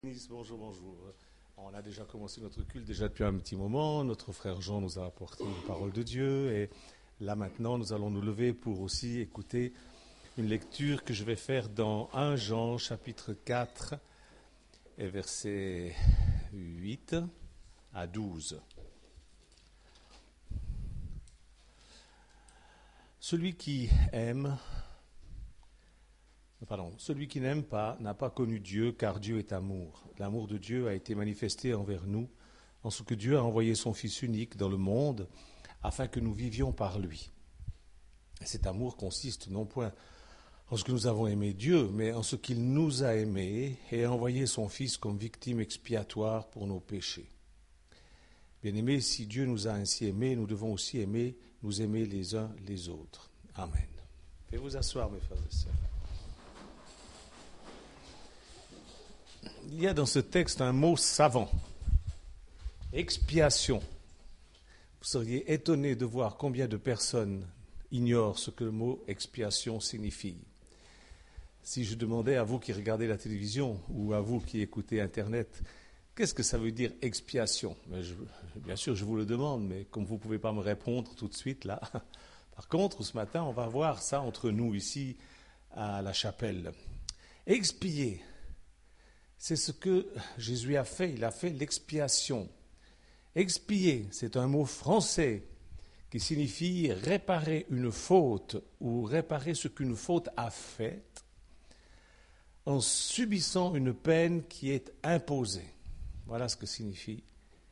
Bonjour, bonjour. On a déjà commencé notre culte déjà depuis un petit moment. Notre frère Jean nous a apporté une parole de Dieu et là maintenant nous allons nous lever pour aussi écouter une lecture que je vais faire dans 1 Jean chapitre 4 et versets 8 à 12. Celui qui n'aime pas n'a pas connu Dieu, car Dieu est amour. L'amour de Dieu a été manifesté envers nous, en ce que Dieu a envoyé son Fils unique dans le monde, afin que nous vivions par lui. Et cet amour consiste non point en ce que nous avons aimé Dieu, mais en ce qu'il nous a aimés et a envoyé son Fils comme victime expiatoire pour nos péchés. Bien-aimés, si Dieu nous a ainsi aimés, nous devons aussi nous aimer les uns les autres. Amen. Veuillez vous asseoir, mes frères et sœurs. Il y a dans ce texte un mot savant, expiation. Vous seriez étonné de voir combien de personnes ignorent ce que le mot expiation signifie. Si je demandais à vous qui regardez la télévision ou à vous qui écoutez Internet, qu'est-ce que ça veut dire expiation ? Bien sûr, je vous le demande, mais comme vous ne pouvez pas me répondre tout de suite là. Par contre, ce matin, on va voir ça entre nous ici à la chapelle. Expier. C'est ce que Jésus a fait, il a fait l'expiation. Expier, c'est un mot français qui signifie réparer une faute ou réparer ce qu'une faute a fait en subissant une peine qui est imposée. Voilà ce que signifie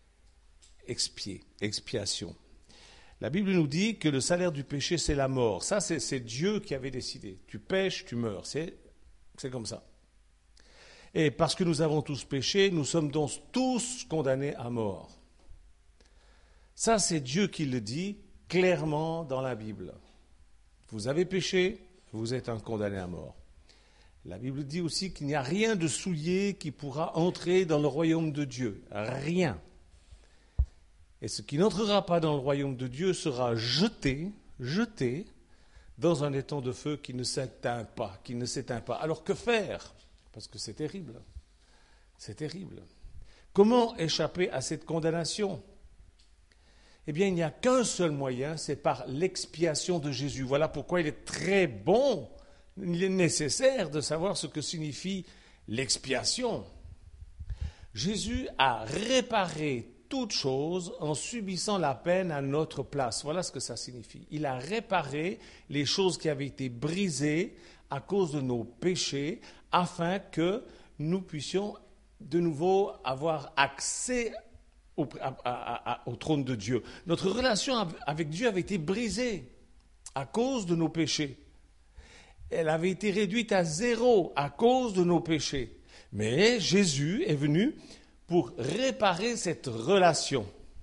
expier, expiation. La Bible nous dit que le salaire du péché, c'est la mort. Ça, c'est Dieu qui avait décidé. Tu pêches, tu meurs. C'est comme ça. Et parce que nous avons tous péché, nous sommes donc tous condamnés à mort. Ça, c'est Dieu qui le dit clairement dans la Bible. Vous avez péché, vous êtes un condamné à mort. La Bible dit aussi qu'il n'y a rien de souillé qui pourra entrer dans le royaume de Dieu. Rien. Et ce qui n'entrera pas dans le royaume de Dieu sera jeté dans un étang de feu qui ne s'éteint pas. Alors que faire ? Parce que c'est terrible. C'est terrible. Comment échapper à cette condamnation ? Eh bien, il n'y a qu'un seul moyen, c'est par l'expiation de Jésus. Voilà pourquoi il est très bon, il est nécessaire de savoir ce que signifie l'expiation. Jésus a réparé toute chose en subissant la peine à notre place. Voilà ce que ça signifie. Il a réparé les choses qui avaient été brisées à cause de nos péchés, afin que nous puissions de nouveau avoir accès au trône de Dieu. Notre relation avec Dieu avait été brisée à cause de nos péchés. Elle avait été réduite à zéro à cause de nos péchés. Mais Jésus est venu pour réparer cette relation.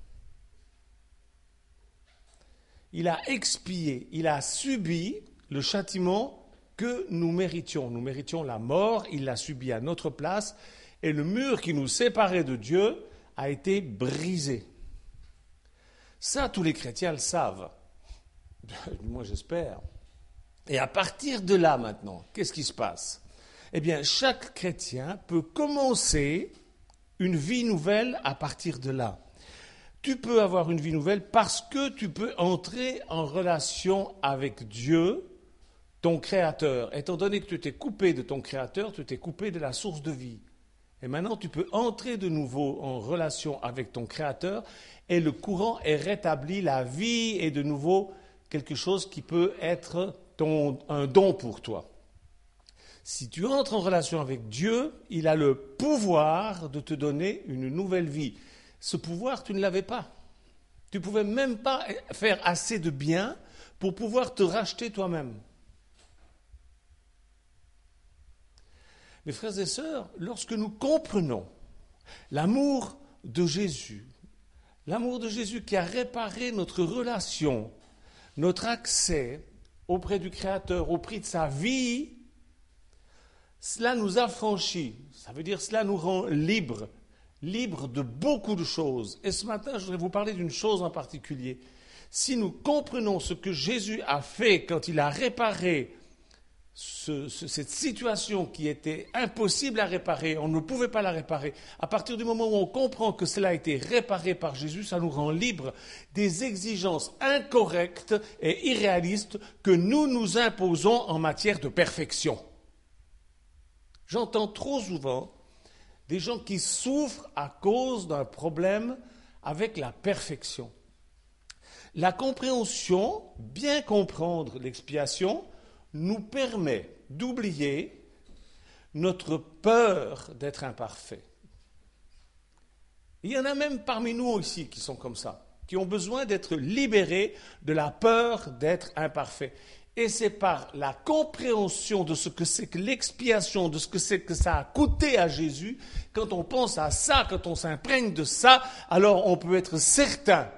Il a expié, il a subi le châtiment que nous méritions. Nous méritions la mort, il l'a subi à notre place, et le mur qui nous séparait de Dieu a été brisé. Ça, tous les chrétiens le savent. Moi, j'espère. Et à partir de là, maintenant, qu'est-ce qui se passe ? Eh bien, chaque chrétien peut commencer une vie nouvelle à partir de là. Tu peux avoir une vie nouvelle parce que tu peux entrer en relation avec Dieu, ton Créateur. Étant donné que tu t'es coupé de ton Créateur, tu t'es coupé de la source de vie. Et maintenant, tu peux entrer de nouveau en relation avec ton Créateur et le courant est rétabli, la vie est de nouveau quelque chose qui peut être un don pour toi. Si tu entres en relation avec Dieu, il a le pouvoir de te donner une nouvelle vie. Ce pouvoir, tu ne l'avais pas. Tu ne pouvais même pas faire assez de bien pour pouvoir te racheter toi-même. Mes frères et sœurs, lorsque nous comprenons l'amour de Jésus qui a réparé notre relation, notre accès auprès du Créateur, au prix de sa vie, cela nous affranchit. Ça veut dire cela nous rend libres de beaucoup de choses. Et ce matin, je voudrais vous parler d'une chose en particulier. Si nous comprenons ce que Jésus a fait quand il a réparé cette situation qui était impossible à réparer, on ne pouvait pas la réparer, à partir du moment où on comprend que cela a été réparé par Jésus, ça nous rend libres des exigences incorrectes et irréalistes que nous nous imposons en matière de perfection. J'entends trop souvent des gens qui souffrent à cause d'un problème avec la perfection. La compréhension, bien comprendre l'expiation, nous permet d'oublier notre peur d'être imparfait. Il y en a même parmi nous ici qui sont comme ça, qui ont besoin d'être libérés de la peur d'être imparfait. Et c'est par la compréhension de ce que c'est que l'expiation, de ce que c'est que ça a coûté à Jésus, quand on pense à ça, quand on s'imprègne de ça, alors on peut être certain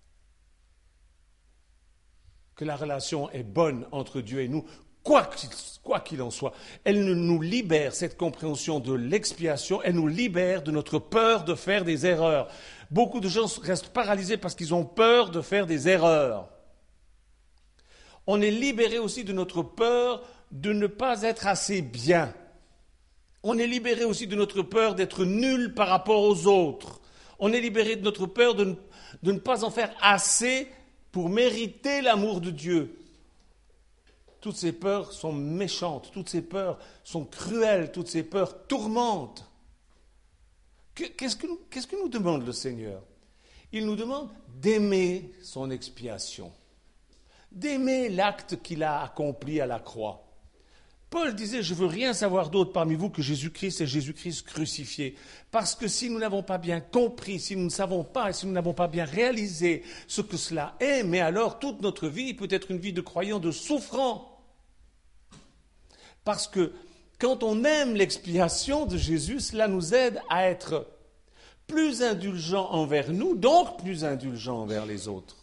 que la relation est bonne entre Dieu et nous, quoi qu'il en soit. Elle nous libère, cette compréhension de l'expiation, elle nous libère de notre peur de faire des erreurs. Beaucoup de gens restent paralysés parce qu'ils ont peur de faire des erreurs. On est libéré aussi de notre peur de ne pas être assez bien. On est libéré aussi de notre peur d'être nul par rapport aux autres. On est libéré de notre peur de ne pas en faire assez pour mériter l'amour de Dieu. Toutes ces peurs sont méchantes, toutes ces peurs sont cruelles, toutes ces peurs tourmentent. Qu'est-ce que nous demande le Seigneur? Il nous demande d'aimer son expiation, d'aimer l'acte qu'il a accompli à la croix. Paul disait, je ne veux rien savoir d'autre parmi vous que Jésus-Christ et Jésus-Christ crucifié. Parce que si nous n'avons pas bien compris, si nous ne savons pas, si nous n'avons pas bien réalisé ce que cela est, mais alors toute notre vie peut être une vie de croyant, de souffrant. Parce que quand on aime l'expiation de Jésus, cela nous aide à être plus indulgents envers nous, donc plus indulgents envers les autres.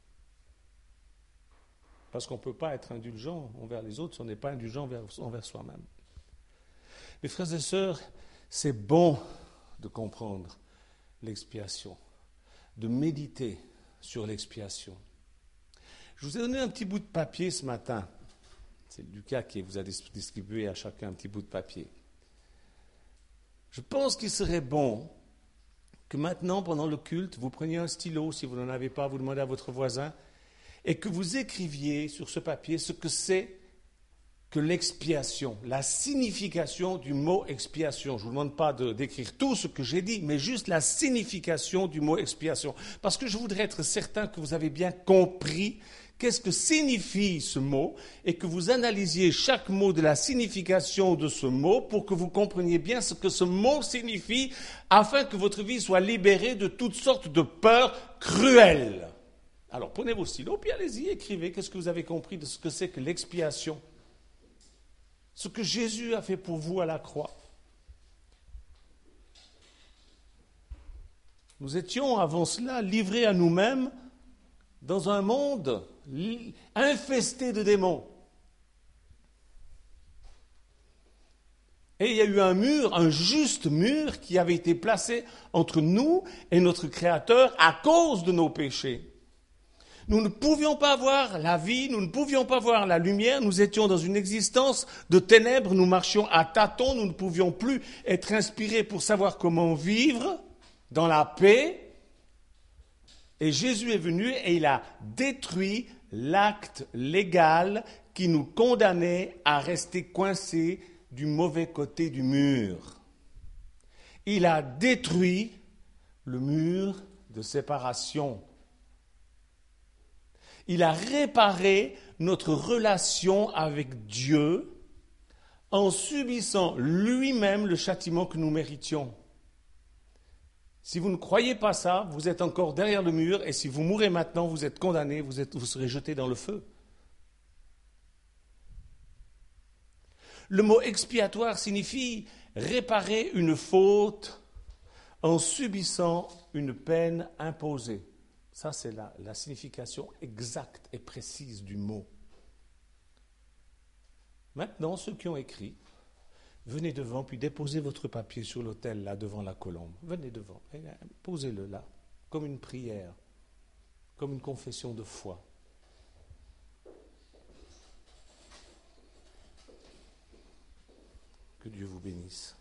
Parce qu'on ne peut pas être indulgent envers les autres si on n'est pas indulgent envers soi-même. Mes frères et sœurs, c'est bon de comprendre l'expiation, de méditer sur l'expiation. Je vous ai donné un petit bout de papier ce matin. C'est Lucas qui vous a distribué à chacun un petit bout de papier. Je pense qu'il serait bon que maintenant, pendant le culte, vous preniez un stylo, si vous n'en avez pas, vous demandez à votre voisin, et que vous écriviez sur ce papier ce que c'est que l'expiation, la signification du mot expiation. Je ne vous demande pas d'écrire tout ce que j'ai dit, mais juste la signification du mot expiation. Parce que je voudrais être certain que vous avez bien compris qu'est-ce que signifie ce mot et que vous analysiez chaque mot de la signification de ce mot pour que vous compreniez bien ce que ce mot signifie afin que votre vie soit libérée de toutes sortes de peurs cruelles. Alors, prenez vos stylos, puis allez-y, écrivez. Qu'est-ce que vous avez compris de ce que c'est que l'expiation? Ce que Jésus a fait pour vous à la croix. Nous étions, avant cela, livrés à nous-mêmes dans un monde infesté de démons. Et il y a eu un mur, un juste mur, qui avait été placé entre nous et notre Créateur à cause de nos péchés. Nous ne pouvions pas voir la vie, nous ne pouvions pas voir la lumière, nous étions dans une existence de ténèbres, nous marchions à tâtons, nous ne pouvions plus être inspirés pour savoir comment vivre dans la paix. Et Jésus est venu et il a détruit l'acte légal qui nous condamnait à rester coincés du mauvais côté du mur. Il a détruit le mur de séparation. Il a réparé notre relation avec Dieu en subissant lui-même le châtiment que nous méritions. Si vous ne croyez pas ça, vous êtes encore derrière le mur et si vous mourrez maintenant, vous êtes condamné, vous serez jeté dans le feu. Le mot expiatoire signifie réparer une faute en subissant une peine imposée. Ça, c'est la signification exacte et précise du mot. Maintenant, ceux qui ont écrit, venez devant, puis déposez votre papier sur l'autel, là, devant la colombe. Venez devant, posez-le là, comme une prière, comme une confession de foi. Que Dieu vous bénisse.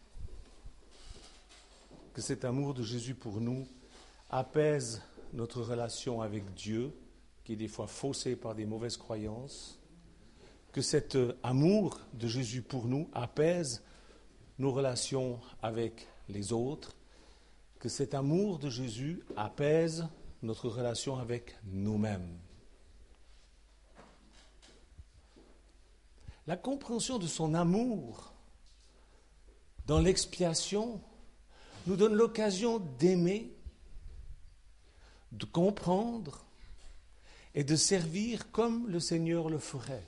Que cet amour de Jésus pour nous apaise notre relation avec Dieu, qui est des fois faussée par des mauvaises croyances. Que cet amour de Jésus pour nous apaise nos relations avec les autres. Que cet amour de Jésus apaise notre relation avec nous-mêmes. La compréhension de son amour dans l'expiation nous donne l'occasion d'aimer, de comprendre et de servir comme le Seigneur le ferait.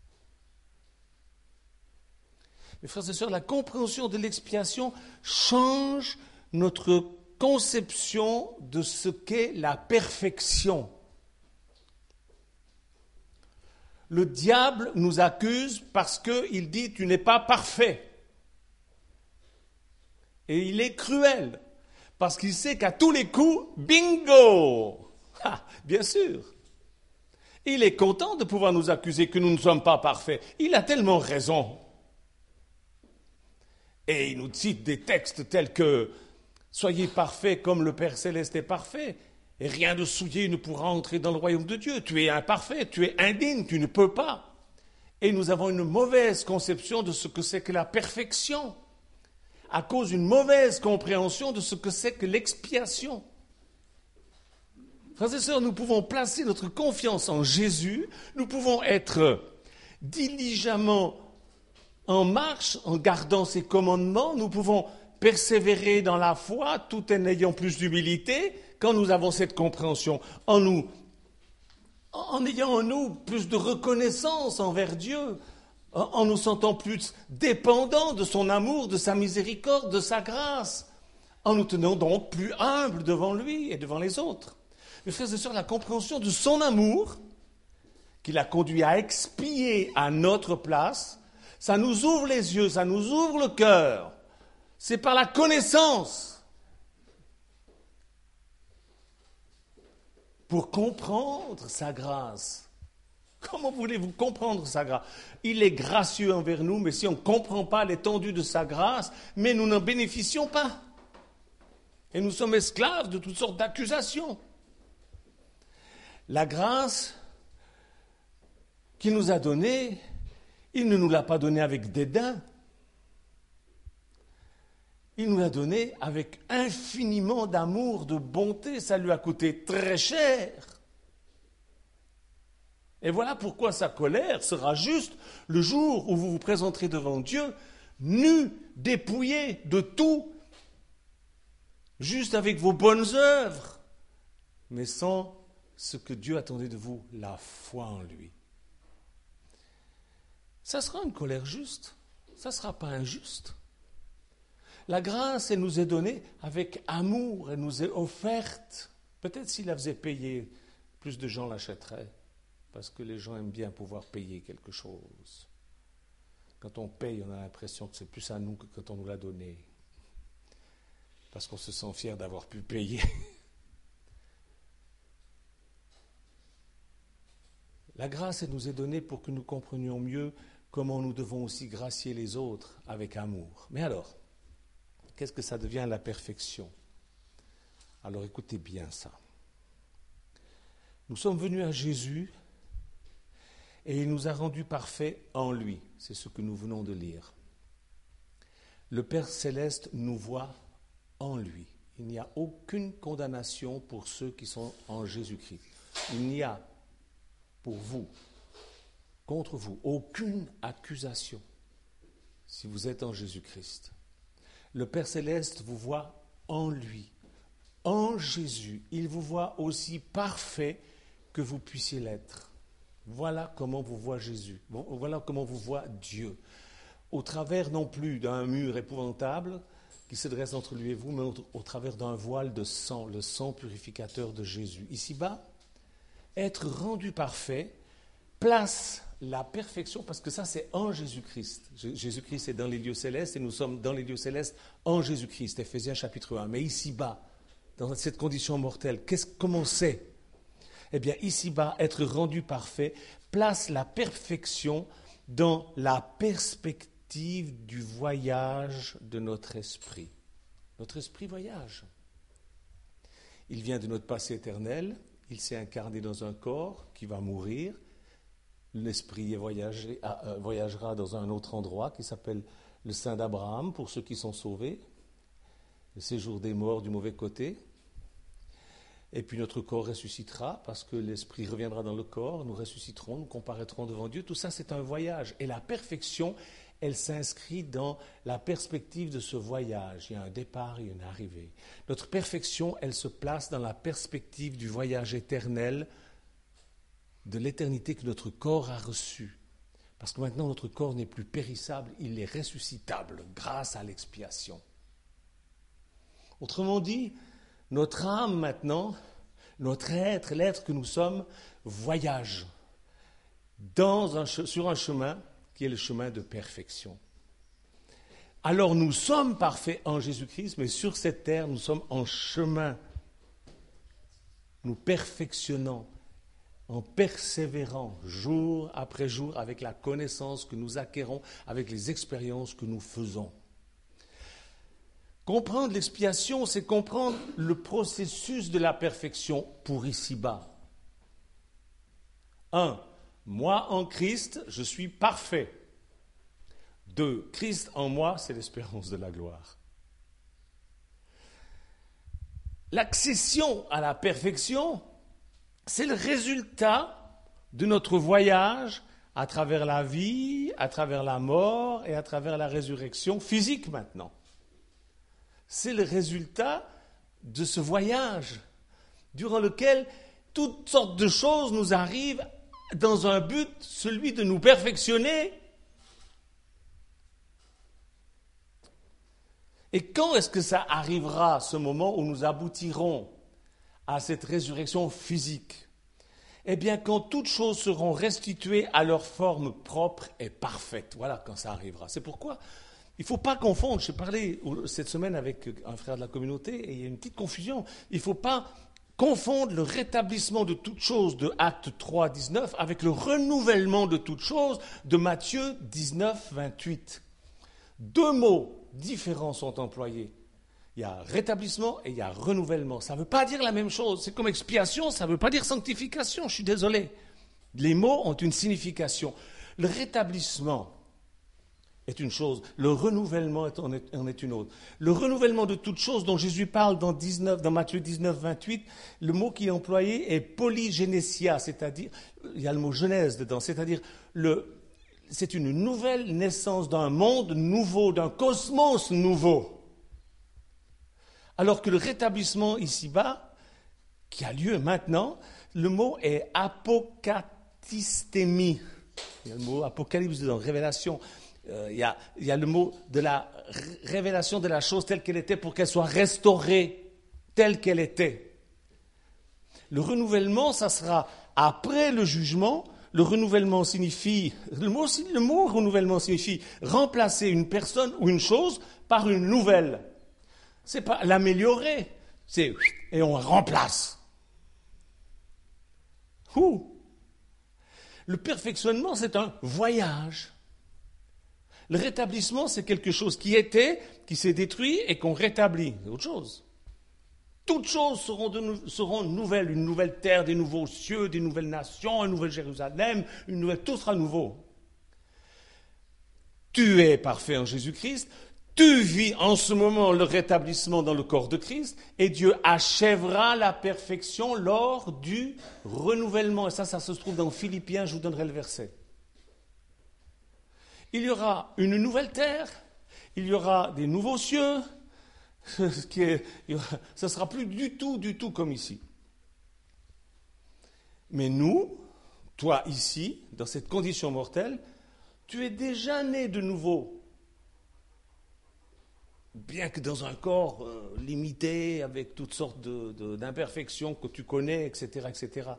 Mes frères et sœurs, la compréhension de l'expiation change notre conception de ce qu'est la perfection. Le diable nous accuse parce qu'il dit « tu n'es pas parfait ». Et il est cruel, parce qu'il sait qu'à tous les coups, bingo! Ah, bien sûr. Il est content de pouvoir nous accuser que nous ne sommes pas parfaits. Il a tellement raison. Et il nous cite des textes tels que « Soyez parfaits comme le Père Céleste est parfait, et rien de souillé ne pourra entrer dans le royaume de Dieu. Tu es imparfait, tu es indigne, tu ne peux pas. » Et nous avons une mauvaise conception de ce que c'est que la perfection, à cause d'une mauvaise compréhension de ce que c'est que l'expiation. Frères et sœurs, nous pouvons placer notre confiance en Jésus, nous pouvons être diligemment en marche en gardant ses commandements, nous pouvons persévérer dans la foi tout en ayant plus d'humilité quand nous avons cette compréhension, en ayant en nous plus de reconnaissance envers Dieu, en nous sentant plus dépendants de son amour, de sa miséricorde, de sa grâce, en nous tenant donc plus humbles devant lui et devant les autres. Mes frères et sœurs, la compréhension de son amour, qui l'a conduit à expier à notre place, ça nous ouvre les yeux, ça nous ouvre le cœur. C'est par la connaissance. Pour comprendre sa grâce. Comment voulez-vous comprendre sa grâce? Il est gracieux envers nous, mais si on ne comprend pas l'étendue de sa grâce, mais nous n'en bénéficions pas. Et nous sommes esclaves de toutes sortes d'accusations. La grâce qu'il nous a donnée, il ne nous l'a pas donnée avec dédain. Il nous l'a donnée avec infiniment d'amour, de bonté. Ça lui a coûté très cher. Et voilà pourquoi sa colère sera juste le jour où vous vous présenterez devant Dieu, nus, dépouillés de tout, juste avec vos bonnes œuvres, mais sans ce que Dieu attendait de vous, la foi en lui. Ça sera une colère juste, ça ne sera pas injuste. La grâce, elle nous est donnée avec amour, elle nous est offerte. Peut-être s'il la faisait payer, plus de gens l'achèteraient. Parce que les gens aiment bien pouvoir payer quelque chose. Quand on paye, on a l'impression que c'est plus à nous que quand on nous l'a donné. Parce qu'on se sent fier d'avoir pu payer. La grâce, elle nous est donnée pour que nous comprenions mieux comment nous devons aussi gracier les autres avec amour. Mais alors, qu'est-ce que ça devient la perfection? Alors écoutez bien ça. Nous sommes venus à Jésus et il nous a rendus parfaits en lui. C'est ce que nous venons de lire. Le Père Céleste nous voit en lui. Il n'y a aucune condamnation pour ceux qui sont en Jésus-Christ. Il n'y a pour vous, contre vous, aucune accusation si vous êtes en Jésus-Christ. Le Père Céleste vous voit en lui, en Jésus. Il vous voit aussi parfait que vous puissiez l'être. Voilà comment vous voit Jésus. Bon, voilà comment vous voit Dieu. Au travers non plus d'un mur épouvantable qui se dresse entre lui et vous, mais au travers d'un voile de sang, le sang purificateur de Jésus. Ici-bas, être rendu parfait place la perfection, parce que ça c'est en Jésus-Christ. Jésus-Christ est dans les lieux célestes et nous sommes dans les lieux célestes en Jésus-Christ, Éphésiens chapitre 1. Mais ici-bas, dans cette condition mortelle, comment c'est? Eh bien, ici-bas, être rendu parfait place la perfection dans la perspective perspective du voyage de notre esprit. Notre esprit voyage. Il vient de notre passé éternel, il s'est incarné dans un corps qui va mourir. L'esprit voyagera dans un autre endroit qui s'appelle le sein d'Abraham pour ceux qui sont sauvés, le séjour des morts du mauvais côté. Et puis notre corps ressuscitera parce que l'esprit reviendra dans le corps, nous ressusciterons, nous comparaîtrons devant Dieu. Tout ça, c'est un voyage. Et la perfection, elle s'inscrit dans la perspective de ce voyage. Il y a un départ, il y a une arrivée. Notre perfection, elle se place dans la perspective du voyage éternel, de l'éternité que notre corps a reçu. Parce que maintenant, notre corps n'est plus périssable, il est ressuscitable grâce à l'expiation. Autrement dit, notre âme maintenant, notre être, l'être que nous sommes, voyage sur un chemin qui est le chemin de perfection. Alors nous sommes parfaits en Jésus-Christ, mais sur cette terre, nous sommes en chemin. Nous perfectionnons en persévérant jour après jour avec la connaissance que nous acquérons, avec les expériences que nous faisons. Comprendre l'expiation, c'est comprendre le processus de la perfection pour ici-bas. 1. Moi en Christ, je suis parfait. 2. Christ en moi, c'est l'espérance de la gloire. L'accession à la perfection, c'est le résultat de notre voyage à travers la vie, à travers la mort et à travers la résurrection physique maintenant. C'est le résultat de ce voyage durant lequel toutes sortes de choses nous arrivent dans un but, celui de nous perfectionner. Et quand est-ce que ça arrivera, ce moment où nous aboutirons à cette résurrection physique? Eh bien, quand toutes choses seront restituées à leur forme propre et parfaite. Voilà quand ça arrivera. C'est pourquoi il ne faut pas confondre. J'ai parlé cette semaine avec un frère de la communauté et il y a une petite confusion. Il ne faut pas confondre le rétablissement de toutes choses de Actes 3, 19 avec le renouvellement de toutes choses de Matthieu 19, 28. Deux mots différents sont employés. Il y a rétablissement et il y a renouvellement. Ça ne veut pas dire la même chose. C'est comme expiation, ça ne veut pas dire sanctification. Je suis désolé. Les mots ont une signification. Le rétablissement est une chose, le renouvellement en est une autre. Le renouvellement de toutes choses dont Jésus parle dans Matthieu 19, 28, le mot qui est employé est polygénésia, c'est-à-dire, il y a le mot genèse dedans, c'est-à-dire c'est une nouvelle naissance d'un monde nouveau, d'un cosmos nouveau. Alors que le rétablissement ici-bas, qui a lieu maintenant, le mot est apocatistémie. Il y a le mot apocalypse dedans, révélation. Il y a le mot de la révélation de la chose telle qu'elle était pour qu'elle soit restaurée telle qu'elle était. Le renouvellement, ça sera après le jugement. Le renouvellement signifie, le mot renouvellement signifie remplacer une personne ou une chose par une nouvelle. C'est pas l'améliorer, c'est et on remplace. Le perfectionnement, c'est un voyage. Le rétablissement, c'est quelque chose qui était, qui s'est détruit et qu'on rétablit. C'est autre chose. Toutes choses seront nouvelles, une nouvelle terre, des nouveaux cieux, des nouvelles nations, un nouvel Jérusalem, tout sera nouveau. Tu es parfait en Jésus-Christ, tu vis en ce moment le rétablissement dans le corps de Christ et Dieu achèvera la perfection lors du renouvellement. Et ça se trouve dans Philippiens, je vous donnerai le verset. Il y aura une nouvelle terre, il y aura des nouveaux cieux, ça ne sera plus du tout comme ici. Mais nous, toi ici, dans cette condition mortelle, tu es déjà né de nouveau. Bien que dans un corps limité, avec toutes sortes d'imperfections que tu connais, etc., etc.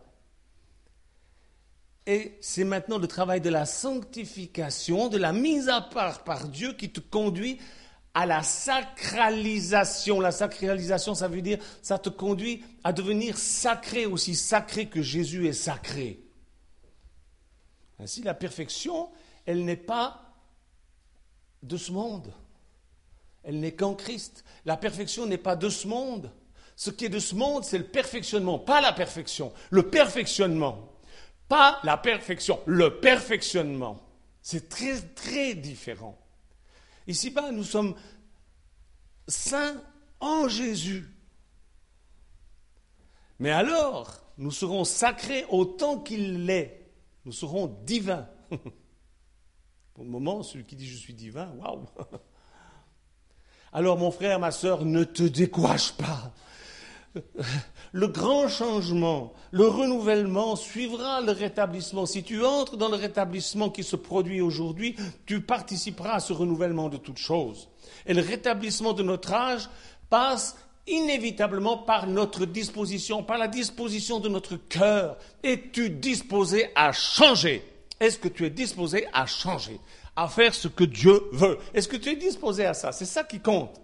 Et c'est maintenant le travail de la sanctification, de la mise à part par Dieu qui te conduit à la sacralisation. La sacralisation, ça veut dire, ça te conduit à devenir sacré, aussi sacré que Jésus est sacré. Ainsi, la perfection, elle n'est pas de ce monde. Elle n'est qu'en Christ. La perfection n'est pas de ce monde. Ce qui est de ce monde, c'est le perfectionnement, pas la perfection. Le perfectionnement. Pas la perfection, le perfectionnement. C'est très, très différent. Ici-bas, nous sommes saints en Jésus. Mais alors, nous serons sacrés autant qu'il l'est. Nous serons divins. Pour le moment, celui qui dit je suis divin, waouh! Alors, mon frère, ma sœur, ne te décourage pas. Le grand changement, le renouvellement suivra le rétablissement. Si tu entres dans le rétablissement qui se produit aujourd'hui, tu participeras à ce renouvellement de toutes choses. Et le rétablissement de notre âge passe inévitablement par notre disposition, par la disposition de notre cœur. Es-tu disposé à changer? Est-ce que tu es disposé à changer, à faire ce que Dieu veut? Est-ce que tu es disposé à ça? C'est ça qui compte.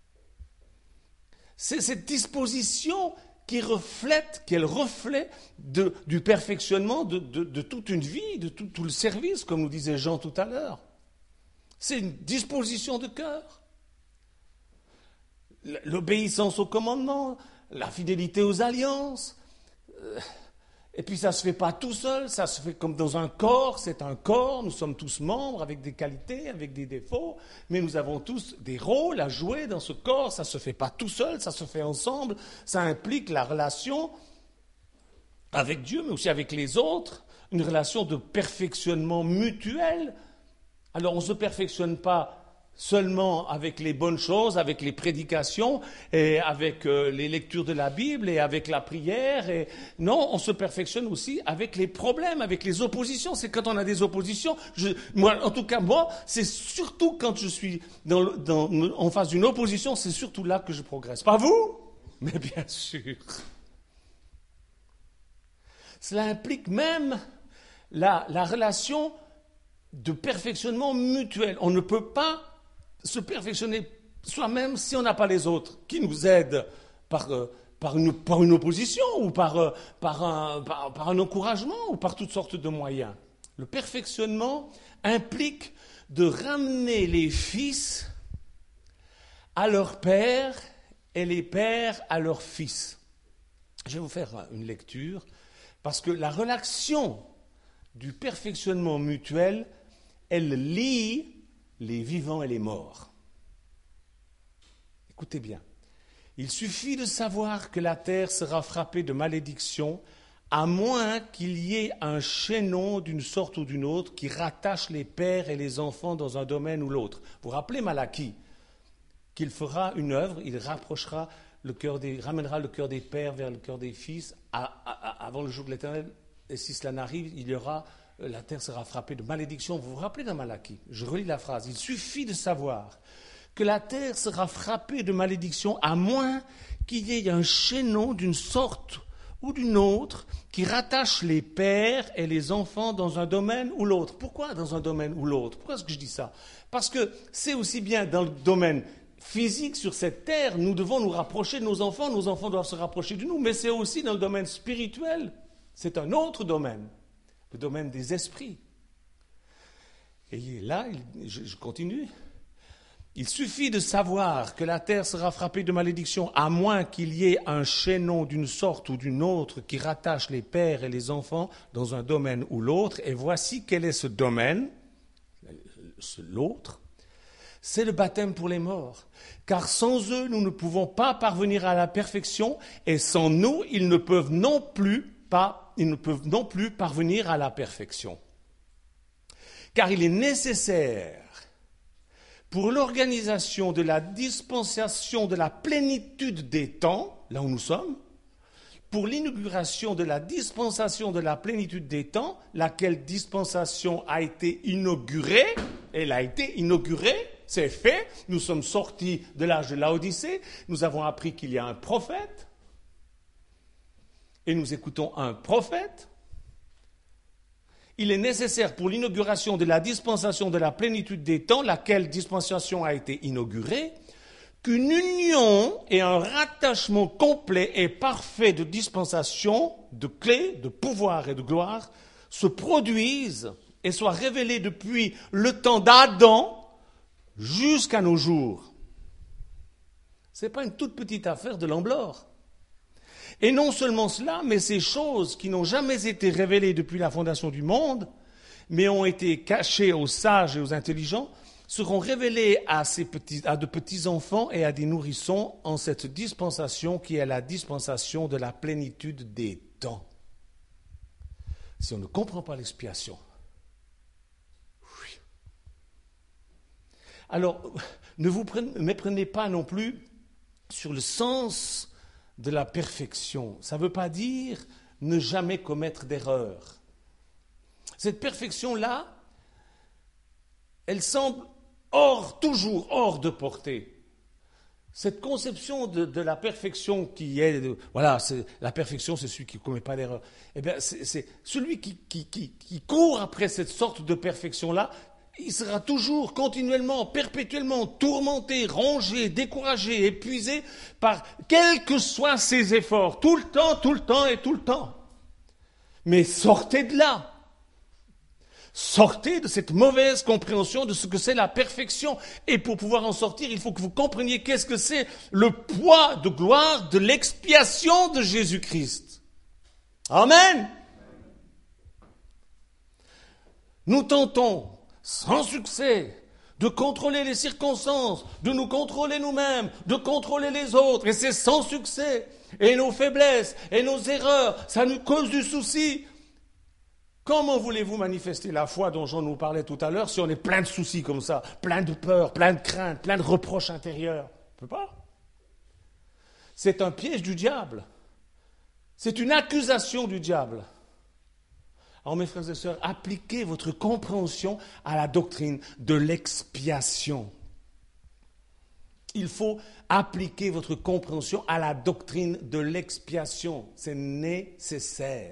C'est cette disposition qui est le reflet du perfectionnement de toute une vie, de tout le service, comme nous disait Jean tout à l'heure. C'est une disposition de cœur. L'obéissance aux commandements, la fidélité aux alliances. Et puis ça ne se fait pas tout seul, ça se fait comme dans un corps, c'est un corps, nous sommes tous membres avec des qualités, avec des défauts, mais nous avons tous des rôles à jouer dans ce corps, ça ne se fait pas tout seul, ça se fait ensemble, ça implique la relation avec Dieu, mais aussi avec les autres, une relation de perfectionnement mutuel. Alors on ne se perfectionne pas seulement avec les bonnes choses, avec les prédications, et avec les lectures de la Bible, et avec la prière. Non, on se perfectionne aussi avec les problèmes, avec les oppositions. C'est quand on a des oppositions, moi, c'est surtout quand je suis en face d'une opposition, c'est surtout là que je progresse. Pas vous? Mais bien sûr. Cela implique même la relation de perfectionnement mutuel. On ne peut pas se perfectionner soi-même si on n'a pas les autres qui nous aident par une opposition ou par un encouragement ou par toutes sortes de moyens. Le perfectionnement implique de ramener les fils à leur père et les pères à leurs fils. Je vais vous faire une lecture parce que la relation du perfectionnement mutuel, elle lie les vivants et les morts. Écoutez bien. Il suffit de savoir que la terre sera frappée de malédiction, à moins qu'il y ait un chaînon d'une sorte ou d'une autre qui rattache les pères et les enfants dans un domaine ou l'autre. Vous vous rappelez Malachie, qu'il fera une œuvre, il ramènera le cœur des pères vers le cœur des fils avant le jour de l'Éternel. Et si cela n'arrive, la terre sera frappée de malédiction. Vous vous rappelez dans Malachie? Je relis la phrase. Il suffit de savoir que la terre sera frappée de malédiction à moins qu'il y ait un chaînon d'une sorte ou d'une autre qui rattache les pères et les enfants dans un domaine ou l'autre. Pourquoi dans un domaine ou l'autre? Pourquoi est-ce que je dis ça? Parce que c'est aussi bien dans le domaine physique sur cette terre, nous devons nous rapprocher de nos enfants doivent se rapprocher de nous, mais c'est aussi dans le domaine spirituel. C'est un autre domaine. Le domaine des esprits. Et là, je continue. Il suffit de savoir que la terre sera frappée de malédiction, à moins qu'il y ait un chaînon d'une sorte ou d'une autre qui rattache les pères et les enfants dans un domaine ou l'autre. Et voici quel est ce domaine, l'autre. C'est le baptême pour les morts. Car sans eux, nous ne pouvons pas parvenir à la perfection, et sans nous, ils ne peuvent non plus parvenir à la perfection. Car il est nécessaire, pour l'organisation de la dispensation de la plénitude des temps, là où nous sommes, pour l'inauguration de la dispensation de la plénitude des temps, laquelle dispensation a été inaugurée, elle a été inaugurée, c'est fait, nous sommes sortis de l'âge de Laodicée, nous avons appris qu'il y a un prophète, et nous écoutons un prophète. Il est nécessaire pour l'inauguration de la dispensation de la plénitude des temps, laquelle dispensation a été inaugurée, qu'une union et un rattachement complet et parfait de dispensation, de clés, de pouvoir et de gloire se produisent et soient révélés depuis le temps d'Adam jusqu'à nos jours. Ce n'est pas une toute petite affaire de l'amblore. Et non seulement cela, mais ces choses qui n'ont jamais été révélées depuis la fondation du monde, mais ont été cachées aux sages et aux intelligents, seront révélées à de petits enfants et à des nourrissons en cette dispensation qui est la dispensation de la plénitude des temps. Si on ne comprend pas l'expiation, oui. Alors, ne vous méprenez pas non plus sur le sens de la perfection. Ça ne veut pas dire ne jamais commettre d'erreur. Cette perfection-là, elle semble toujours hors de portée. Cette conception de la perfection qui est, la perfection, c'est celui qui ne commet pas d'erreur. Eh bien, c'est celui qui court après cette sorte de perfection-là, il sera toujours, continuellement, perpétuellement tourmenté, rongé, découragé, épuisé par quels que soient ses efforts, tout le temps et tout le temps. Mais sortez de là. Sortez de cette mauvaise compréhension de ce que c'est la perfection. Et pour pouvoir en sortir, il faut que vous compreniez qu'est-ce que c'est le poids de gloire de l'expiation de Jésus-Christ. Amen. Nous tentons, sans succès, de contrôler les circonstances, de nous contrôler nous-mêmes, de contrôler les autres. Et c'est sans succès. Et nos faiblesses et nos erreurs, ça nous cause du souci. Comment voulez-vous manifester la foi dont Jean nous parlait tout à l'heure si on est plein de soucis comme ça, plein de peur, plein de craintes, plein de reproches intérieurs? On ne peut pas. C'est un piège du diable. C'est une accusation du diable. Alors mes frères et sœurs, appliquez votre compréhension à la doctrine de l'expiation. Il faut appliquer votre compréhension à la doctrine de l'expiation. C'est nécessaire.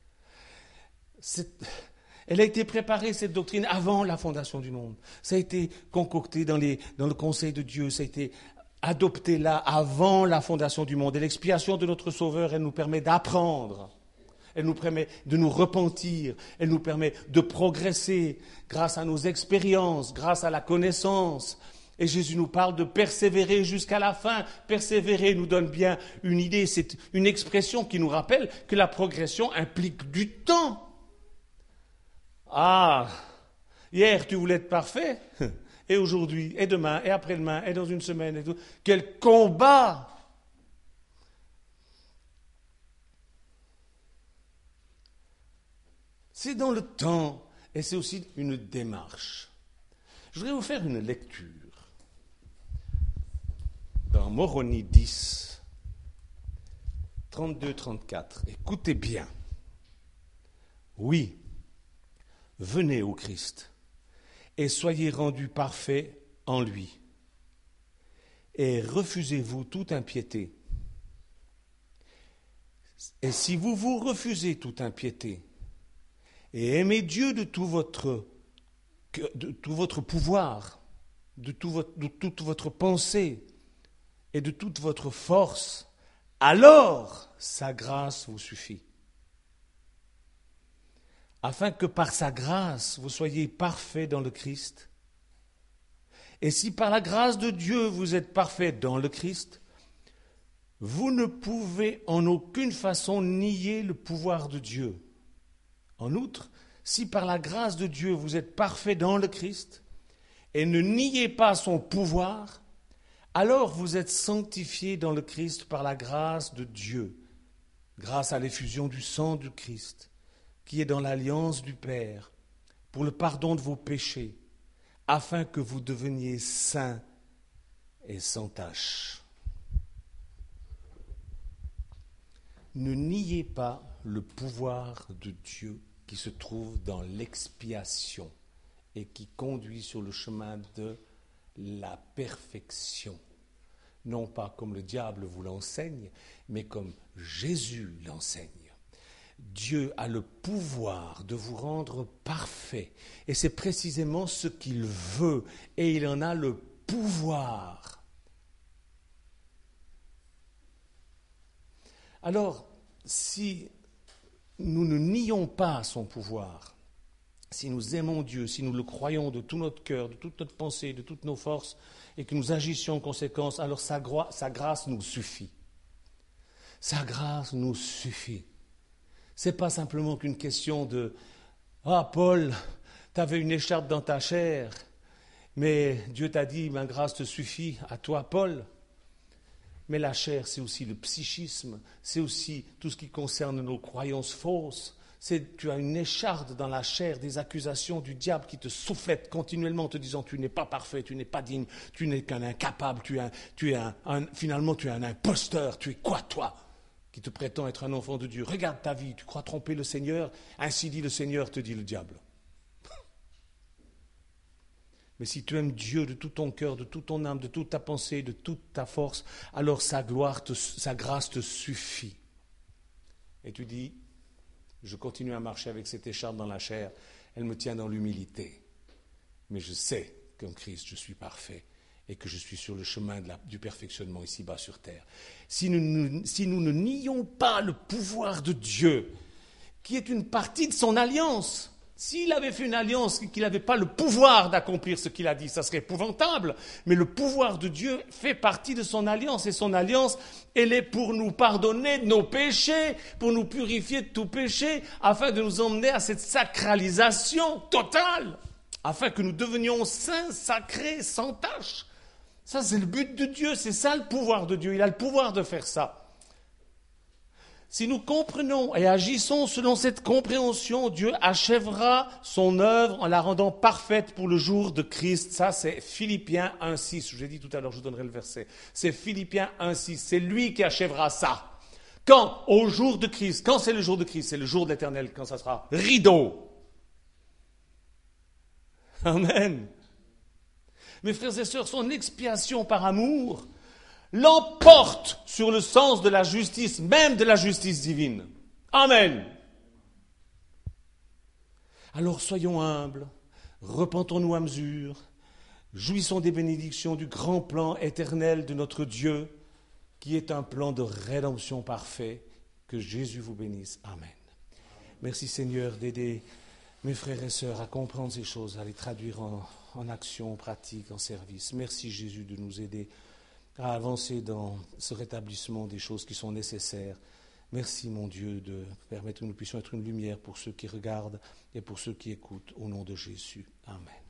Elle a été préparée, cette doctrine, avant la fondation du monde. Ça a été concocté dans le conseil de Dieu, ça a été adopté là, avant la fondation du monde. Et l'expiation de notre Sauveur, elle nous permet d'apprendre, elle nous permet de nous repentir, elle nous permet de progresser grâce à nos expériences, grâce à la connaissance. Et Jésus nous parle de persévérer jusqu'à la fin. Persévérer nous donne bien une idée, c'est une expression qui nous rappelle que la progression implique du temps. Ah, hier tu voulais être parfait, et aujourd'hui, et demain, et après-demain, et dans une semaine, et tout. Quel combat! C'est dans le temps, et c'est aussi une démarche. Je voudrais vous faire une lecture dans Moroni 10, 32-34. Écoutez bien. Oui. Venez au Christ et soyez rendus parfaits en lui. Et refusez-vous toute impiété. Et si vous vous refusez toute impiété et aimez Dieu de tout votre pouvoir, de toute votre pensée et de toute votre force, alors sa grâce vous suffit. Afin que par sa grâce, vous soyez parfaits dans le Christ. Et si par la grâce de Dieu, vous êtes parfaits dans le Christ, vous ne pouvez en aucune façon nier le pouvoir de Dieu. En outre, si par la grâce de Dieu, vous êtes parfaits dans le Christ, et ne niez pas son pouvoir, alors vous êtes sanctifiés dans le Christ par la grâce de Dieu, grâce à l'effusion du sang du Christ, qui est dans l'alliance du Père, pour le pardon de vos péchés, afin que vous deveniez saints et sans tache. Ne niez pas le pouvoir de Dieu qui se trouve dans l'expiation et qui conduit sur le chemin de la perfection. Non pas comme le diable vous l'enseigne, mais comme Jésus l'enseigne. Dieu a le pouvoir de vous rendre parfait. Et c'est précisément ce qu'il veut. Et il en a le pouvoir. Alors, si nous ne nions pas son pouvoir, si nous aimons Dieu, si nous le croyons de tout notre cœur, de toute notre pensée, de toutes nos forces, et que nous agissions en conséquence, alors sa grâce nous suffit. Sa grâce nous suffit. Ce n'est pas simplement qu'une question de « Ah, Paul, tu avais une écharpe dans ta chair, mais Dieu t'a dit, ma grâce te suffit, à toi, Paul. » Mais la chair, c'est aussi le psychisme, c'est aussi tout ce qui concerne nos croyances fausses. Tu as une écharpe dans la chair, des accusations du diable qui te soufflettent continuellement en te disant tu n'es pas parfait, tu n'es pas digne, tu n'es qu'un incapable, finalement tu es un imposteur, tu es quoi toi qui te prétend être un enfant de Dieu? Regarde ta vie, tu crois tromper le Seigneur, ainsi dit le Seigneur, te dit le diable. Mais si tu aimes Dieu de tout ton cœur, de toute ton âme, de toute ta pensée, de toute ta force, alors sa grâce te suffit. Et tu dis, je continue à marcher avec cette écharpe dans la chair, elle me tient dans l'humilité. Mais je sais qu'en Christ, je suis parfait et que je suis sur le chemin du perfectionnement ici-bas sur terre. Si nous ne nions pas le pouvoir de Dieu, qui est une partie de son alliance, s'il avait fait une alliance et qu'il n'avait pas le pouvoir d'accomplir ce qu'il a dit, ça serait épouvantable. Mais le pouvoir de Dieu fait partie de son alliance. Et son alliance, elle est pour nous pardonner de nos péchés, pour nous purifier de tout péché, afin de nous emmener à cette sacralisation totale, afin que nous devenions saints, sacrés, sans tache. Ça, c'est le but de Dieu, c'est ça le pouvoir de Dieu. Il a le pouvoir de faire ça. Si nous comprenons et agissons selon cette compréhension, Dieu achèvera son œuvre en la rendant parfaite pour le jour de Christ. Ça, c'est Philippiens 1,6. Je vous ai dit tout à l'heure, je vous donnerai le verset. C'est Philippiens 1,6. C'est lui qui achèvera ça. Quand? Au jour de Christ. Quand c'est le jour de Christ? C'est le jour de l'Éternel, quand ça sera rideau. Amen. Mes frères et sœurs, son expiation par amour l'emporte sur le sens de la justice, même de la justice divine. Amen. Alors soyons humbles, repentons-nous à mesure, jouissons des bénédictions du grand plan éternel de notre Dieu, qui est un plan de rédemption parfait. Que Jésus vous bénisse. Amen. Merci Seigneur d'aider mes frères et sœurs à comprendre ces choses, à les traduire en action, en pratique, en service. Merci Jésus de nous aider à avancer dans ce rétablissement des choses qui sont nécessaires. Merci mon Dieu de permettre que nous puissions être une lumière pour ceux qui regardent et pour ceux qui écoutent au nom de Jésus. Amen.